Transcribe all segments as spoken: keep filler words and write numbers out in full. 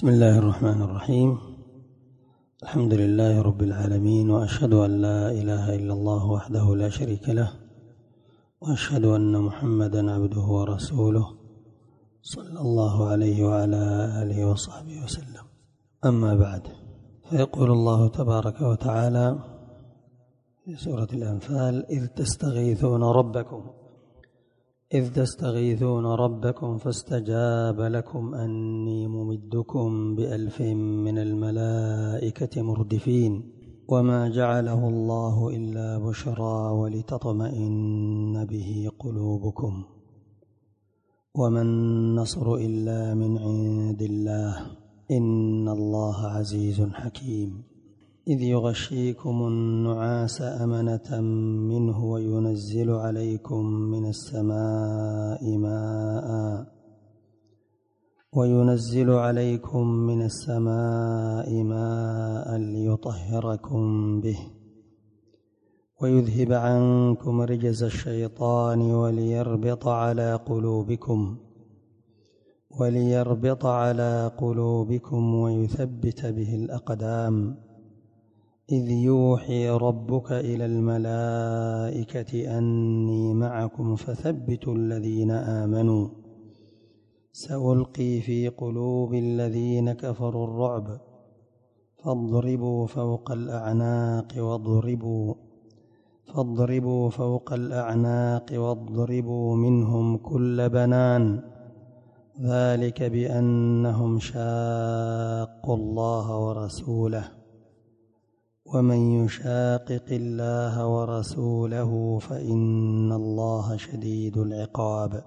بسم الله الرحمن الرحيم. الحمد لله رب العالمين، وأشهد أن لا إله إلا الله وحده لا شريك له، وأشهد أن محمدا عبده ورسوله صلى الله عليه وعلى آله وصحبه وسلم. أما بعد، فيقول الله تبارك وتعالى في سورة الأنفال: إذ تستغيثون ربكم إذ تستغيثون ربكم فاستجاب لكم أني ممدكم بألف من الملائكة مردفين وما جعله الله إلا بشرى ولتطمئن به قلوبكم وما النصر إلا من عند الله إن الله عزيز حكيم. إذ يغشيكم النعاس أمنة منه وينزل عليكم من السماء ماء وينزل عليكم من السماء ماء ليطهركم به ويذهب عنكم رجز الشيطان وليربط على قلوبكم وليربط على قلوبكم ويثبت به الأقدام. إذ يوحي ربك إلى الملائكة أني معكم فثبتوا الذين آمنوا سألقي في قلوب الذين كفروا الرعب فاضربوا فوق الأعناق واضربوا فاضربوا فوق الأعناق واضربوا منهم كل بنان ذلك بأنهم شاقوا الله ورسوله ومن يشاقق الله ورسوله فإن الله شديد العقاب.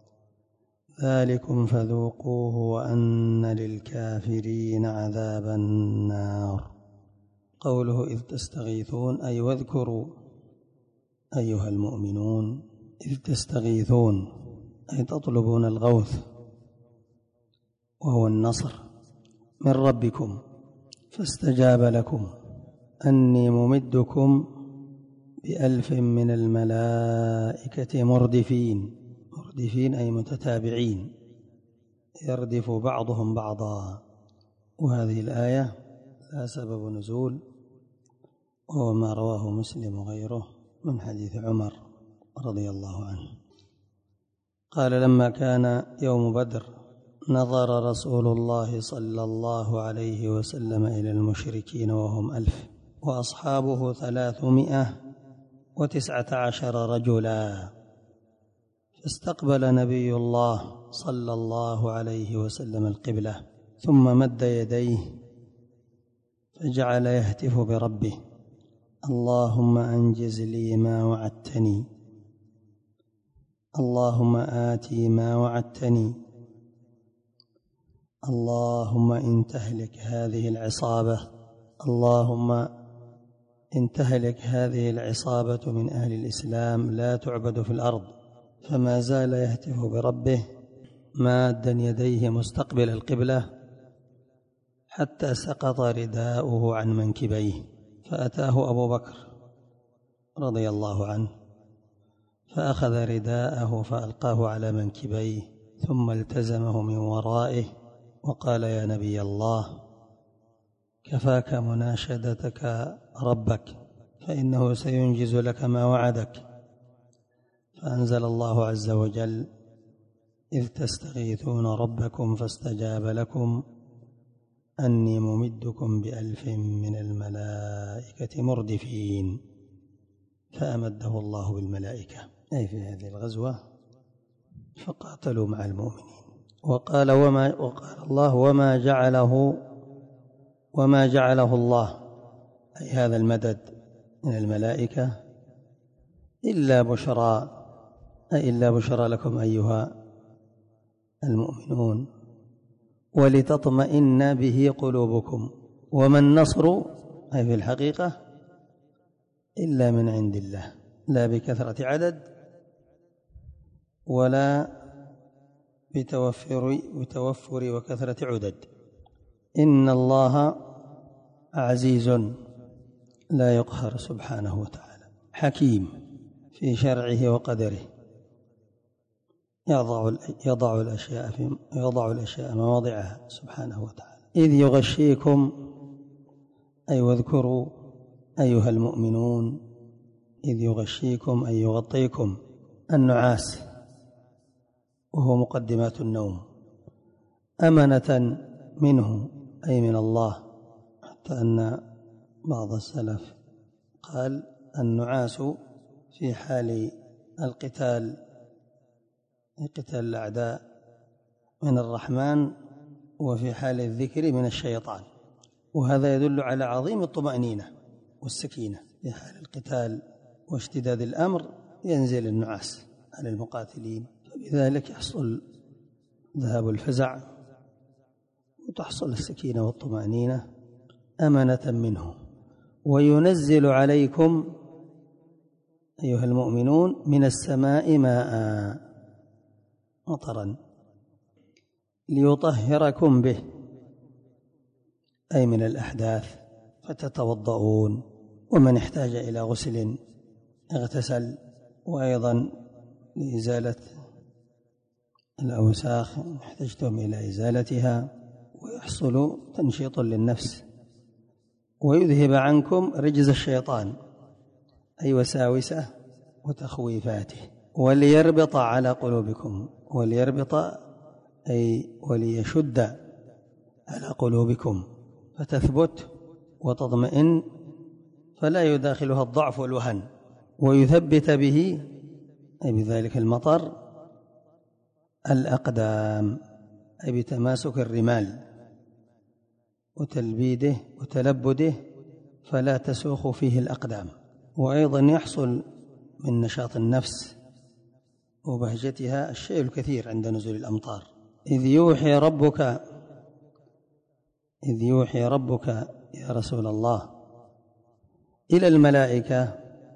ذلكم فذوقوه وأن للكافرين عذاب النار. قوله إذ تستغيثون أي واذكروا أيها المؤمنون إذ تستغيثون أي تطلبون الغوث وهو النصر من ربكم فاستجاب لكم أني ممدكم بألف من الملائكة مردفين مردفين أي متتابعين يردف بعضهم بعضا. وهذه الآية لا سبب نزول، وهو ما رواه مسلم وغيره من حديث عمر رضي الله عنه قال: لما كان يوم بدر نظر رسول الله صلى الله عليه وسلم إلى المشركين وهم ألف وأصحابه ثلاثمائة وتسعة عشر رجلا، فاستقبل نبي الله صلى الله عليه وسلم القبلة ثم مد يديه فجعل يهتف بربه: اللهم أنجز لي ما وعدتني، اللهم آتي ما وعدتني، اللهم إن تهلك هذه العصابة اللهم إن تهلك هذه العصابة من أهل الإسلام لا تعبد في الأرض. فما زال يهتف بربه مادا يديه مستقبل القبلة حتى سقط رداؤه عن منكبيه، فأتاه أبو بكر رضي الله عنه فأخذ رداءه فألقاه على منكبيه ثم التزمه من ورائه وقال: يا نبي الله، كفاك مناشدتك ربك فإنه سينجز لك ما وعدك. فأنزل الله عز وجل: إذ تستغيثون ربكم فاستجاب لكم أني ممدكم بألف من الملائكة مردفين. فأمده الله بالملائكة أي في هذه الغزوة فقاتلوا مع المؤمنين. وقال وما وقال الله وما جعله وما جعله الله أي هذا المدد من الملائكة إلا بشرى أي إلا بشرى لكم أيها المؤمنون ولتطمئن به قلوبكم وما النصر أي في الحقيقة إلا من عند الله، لا بكثرة عدد ولا بتوفر بتوفر وكثرة عدد. إن الله عزيز لا يقهر سبحانه وتعالى، حكيم في شرعه وقدره، يضع يضع الأشياء في يضع الأشياء مواضعها سبحانه وتعالى. إذ يغشيكم أي واذكروا أيها المؤمنون إذ يغشيكم أي يغطيكم النعاس وهو مقدمات النوم أمنة منه أي من الله، حتى أن بعض السلف قال النعاس في حال القتال قتال الأعداء من الرحمن وفي حال الذكر من الشيطان، وهذا يدل على عظيم الطمأنينة والسكينة. في حال القتال واشتداد الأمر ينزل النعاس على المقاتلين، فبذلك يحصل ذهاب الفزع وتحصل السكينة والطمأنينة أمنة منه. وينزل عليكم أيها المؤمنون من السماء ماء مطرا ليطهركم به أي من الأحداث فتتوضؤون، ومن احتاج إلى غسل اغتسل، وأيضا لإزالة الأوساخ احتجتم إلى إزالتها، ويحصل تنشيط للنفس ويذهب عنكم رجز الشيطان أي وساوسه وتخويفاته، وليربط على قلوبكم، وليربط أي وليشد على قلوبكم فتثبت وتطمئن فلا يداخلها الضعف والوهن، ويثبت به أي بذلك المطر الأقدام أي بتماسك الرمال وتلبيده وتلبده فلا تسوخ فيه الأقدام. وأيضا يحصل من نشاط النفس وبهجتها الشيء الكثير عند نزول الأمطار. إذ يوحي ربك إذ يوحي ربك يا رسول الله إلى الملائكة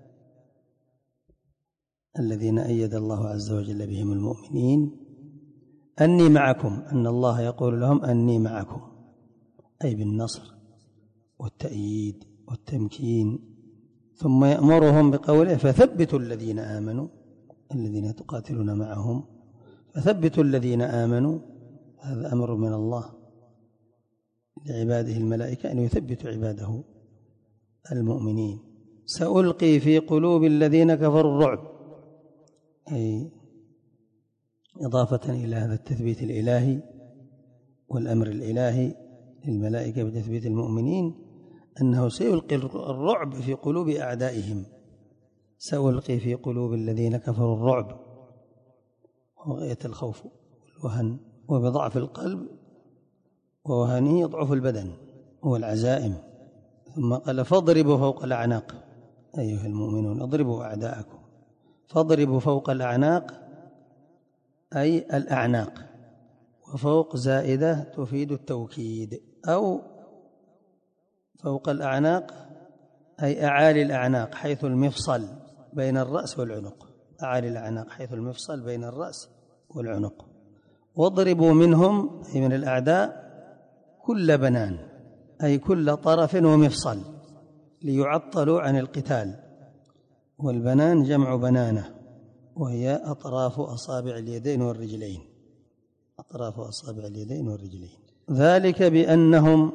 الذين أيد الله عز وجل بهم المؤمنين أني معكم، أن الله يقول لهم أني معكم أي بالنصر والتأييد والتمكين، ثم يأمرهم بقوله فثبتوا الذين آمنوا الذين تقاتلون معهم، فثبتوا الذين آمنوا. هذا أمر من الله لعباده الملائكة أن يثبتوا عباده المؤمنين. سألقي في قلوب الذين كفروا الرعب أي إضافة إلى هذا التثبيت الإلهي والأمر الإلهي للملائكة بتثبيت المؤمنين أنه سيلقي الرعب في قلوب أعدائهم. سألقي في قلوب الذين كفروا الرعب وغاية الخوف والوهن، وبضعف القلب ووهنه يضعف البدن والعزائم. ثم قال فاضربوا فوق الأعناق أيها المؤمنون اضربوا أعداءكم، فاضربوا فوق الأعناق أي الأعناق، وفوق زائدة تفيد التوكيد، أو فوق الأعناق أي أعالي الأعناق حيث المفصل بين الرأس والعنق، أعالي الأعناق حيث المفصل بين الرأس والعنق. واضربوا منهم أي من الأعداء كل بنان أي كل طرف ومفصل ليعطلوا عن القتال. والبنان جمع بنانة وهي أطراف أصابع اليدين والرجلين، أطراف أصابع اليدين والرجلين. ذلك بأنهم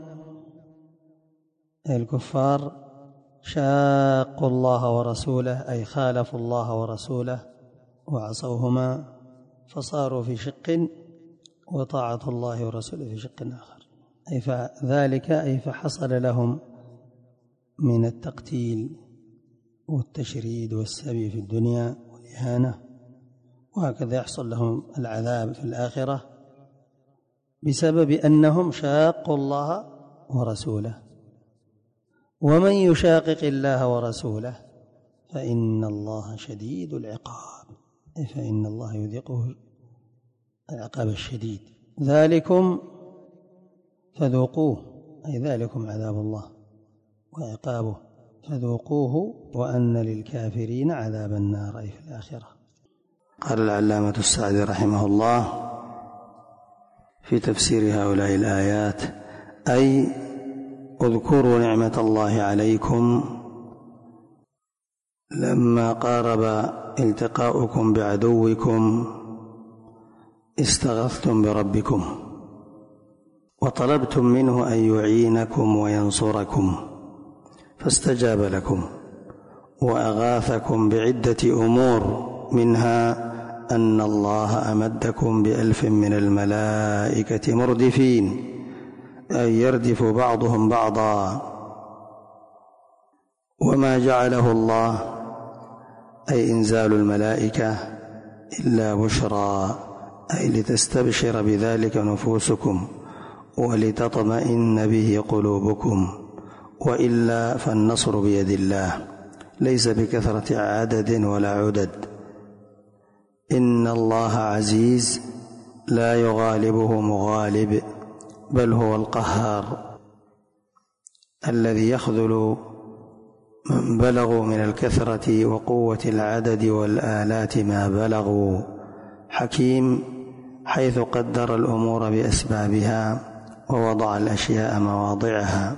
الكفار شاقوا الله ورسوله أي خالفوا الله ورسوله وعصوهما فصاروا في شق، وطاعة الله ورسوله في شق آخر. أي فذلك أي فحصل لهم من التقتيل والتشريد والسبي في الدنيا والإهانة، وهكذا يحصل لهم العذاب في الآخرة بسبب أنهم شاقوا الله ورسوله. ومن يشاقق الله ورسوله فإن الله شديد العقاب، أي فإن الله يذيقه العقاب الشديد. ذلكم فذوقوه أي ذلكم عذاب الله وعقابه فذوقوه وأن للكافرين عذاب النار أي في الآخرة. قال العلامة السعدي رحمه الله في تفسير هؤلاء الآيات أي اذكروا نعمة الله عليكم لما قارب التقاؤكم بعدوكم استغثتم بربكم، وطلبتم منه أن يعينكم وينصركم فاستجاب لكم وأغاثكم بعدة أمور، منها أن الله أمدكم بألف من الملائكة مردفين، أي يردف بعضهم بعضا. وما جعله الله أي إنزال الملائكة إلا بشرى، أي لتستبشر بذلك نفوسكم ولتطمئن به قلوبكم، وإلا فالنصر بيد الله ليس بكثرة عدد ولا عدد. إن الله عزيز لا يغالبه مغالب، بل هو القهار الذي يخذل من بلغوا من الكثرة وقوة العدد والآلات ما بلغوا. حكيم حيث قدر الأمور بأسبابها ووضع الأشياء مواضعها.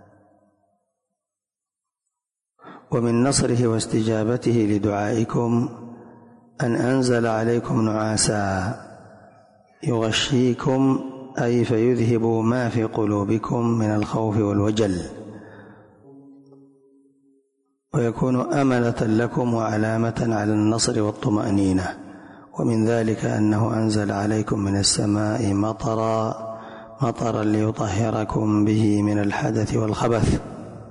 ومن نصره واستجابته لدعائكم أن أنزل عليكم نعاسا يغشيكم، أي فيذهب ما في قلوبكم من الخوف والوجل، ويكون أملة لكم وعلامة على النصر والطمأنينة. ومن ذلك أنه أنزل عليكم من السماء مطرا مطرا ليطهركم به من الحدث والخبث.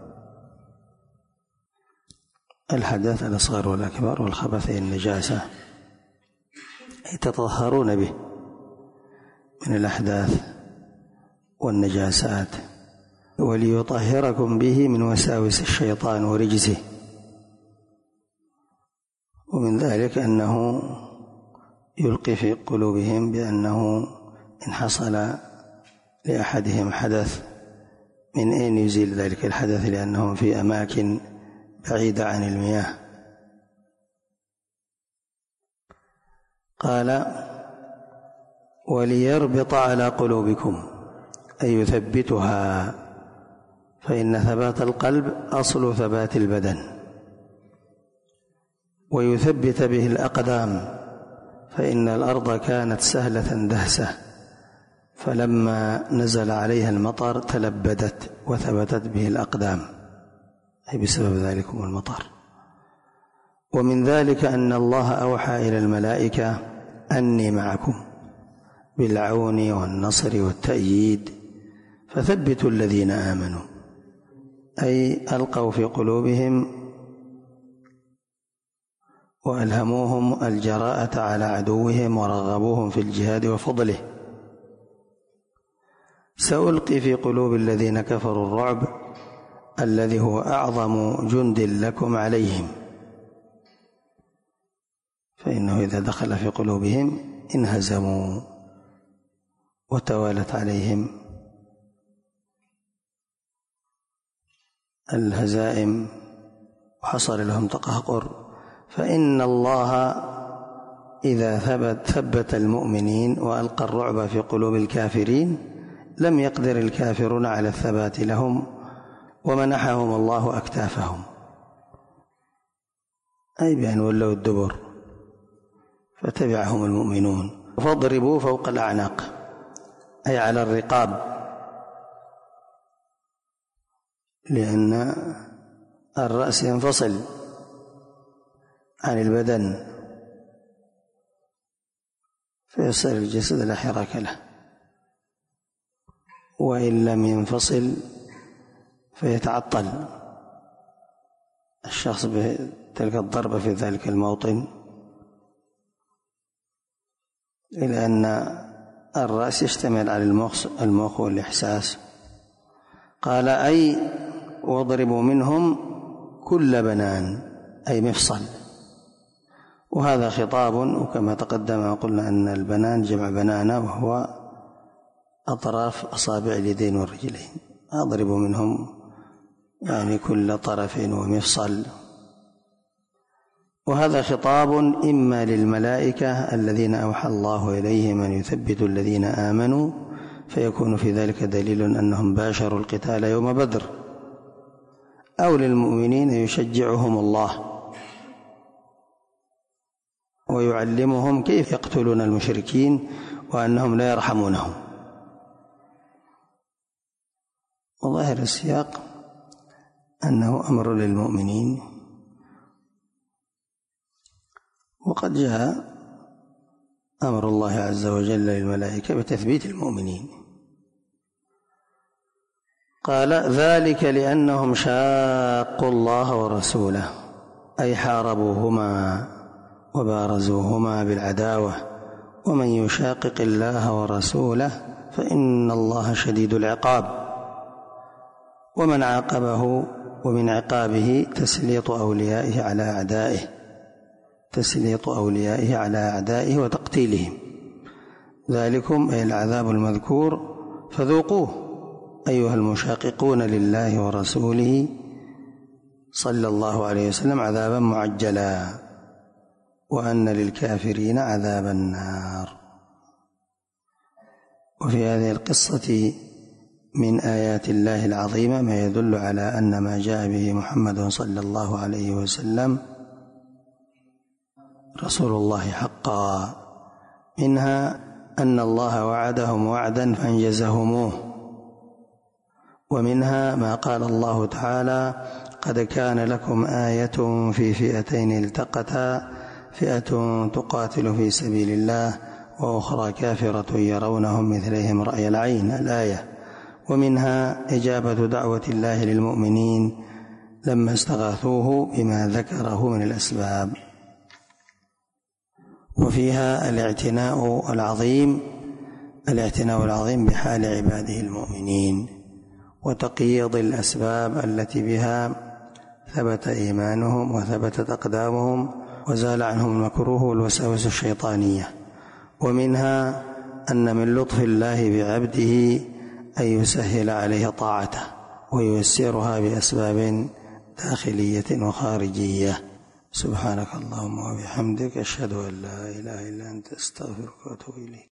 الحدث الأصغر والأكبر، والخبث النجاسة، أي تطهرون به من الأحداث والنجاسات، وليطهركم به من وساوس الشيطان ورجسه. ومن ذلك أنه يلقي في قلوبهم بأنه إن حصل لأحدهم حدث من أين يزيل ذلك الحدث، لأنهم في أماكن بعيدة عن المياه. قال وليربط على قلوبكم، أي يثبتها، فإن ثبات القلب أصل ثبات البدن، ويثبت به الأقدام، فإن الأرض كانت سهلة دهسة، فلما نزل عليها المطر تلبدت وثبتت به الأقدام، أي بسبب ذلكم المطر. ومن ذلك أن الله أوحى إلى الملائكة أني معكم بالعون والنصر والتأييد، فثبتوا الذين آمنوا، أي ألقوا في قلوبهم وألهموهم الجراءة على عدوهم ورغبوهم في الجهاد وفضله. سألقي في قلوب الذين كفروا الرعب الذي هو أعظم جند لكم عليهم، فإنه إذا دخل في قلوبهم انهزموا وتوالت عليهم الهزائم وحصل لهم تقهقر. فإن الله إذا ثبت, ثبت المؤمنين وألقى الرعب في قلوب الكافرين لم يقدر الكافرون على الثبات لهم، ومنحهم الله أكتافهم، أي بأن ولوا الدبر فتبعهم المؤمنون. فاضربوا فوق الأعناق، أي على الرقاب، لأن الرأس ينفصل عن البدن فيصير الجسد لا حراك له، وإن لم ينفصل فيتعطل الشخص بتلك الضربة في ذلك الموطن، إلى أن الرأس يشتمل على المخ والإحساس. قال أي واضربوا منهم كل بنان، أي مفصل. وهذا خطاب، وكما تقدم قلنا أن البنان جمع بنانة وهو أطراف أصابع اليدين والرجلين، أضربوا منهم يعني كل طرف ومفصل. وهذا خطاب إما للملائكة الذين أوحى الله إليهم أن يثبتوا الذين آمنوا، فيكون في ذلك دليل أنهم باشروا القتال يوم بدر، أو للمؤمنين يشجعهم الله ويعلمهم كيف يقتلون المشركين وأنهم لا يرحمونهم. ظاهر السياق أنه أمر للمؤمنين، وقد جاء أمر الله عز وجل للملائكة بتثبيت المؤمنين. قال: ذلك لأنهم شاقوا الله ورسوله، أي حاربوهما وبارزوهما بالعداوة، ومن يشاقق الله ورسوله فإن الله شديد العقاب. ومن عاقبه ومن عقابه تسليط أوليائه على أعدائه تسليط أوليائه على أعدائه وتقتيلهم. ذلكم أي العذاب المذكور فذوقوه أيها المشاققون لله ورسوله صلى الله عليه وسلم عذابا معجلا، وأن للكافرين عذاب النار. وفي هذه القصة من آيات الله العظيمة ما يدل على أن ما جاء به محمد صلى الله عليه وسلم رسول الله حقا. منها أن الله وعدهم وعدا فأنجزهموه، ومنها ما قال الله تعالى: قد كان لكم آية في فئتين التقتا، فئة تقاتل في سبيل الله وأخرى كافرة يرونهم مثلهم رأي العين، الآية. ومنها إجابة دعوة الله للمؤمنين لما استغاثوه بما ذكره من الأسباب. وفيها الاعتناء العظيم الاعتناء العظيم بحال عباده المؤمنين، وتقييض الأسباب التي بها ثبت إيمانهم وثبتت أقدامهم وزال عنهم المكروه والوساوس الشيطانية. ومنها أن من لطف الله بعبده أن يسهل عليه طاعته وييسرها بأسباب داخلية وخارجية. سبحانك اللهم وبحمدك، أشهد أن لا إله إلا أنت، أستغفرك وأتوب إليك.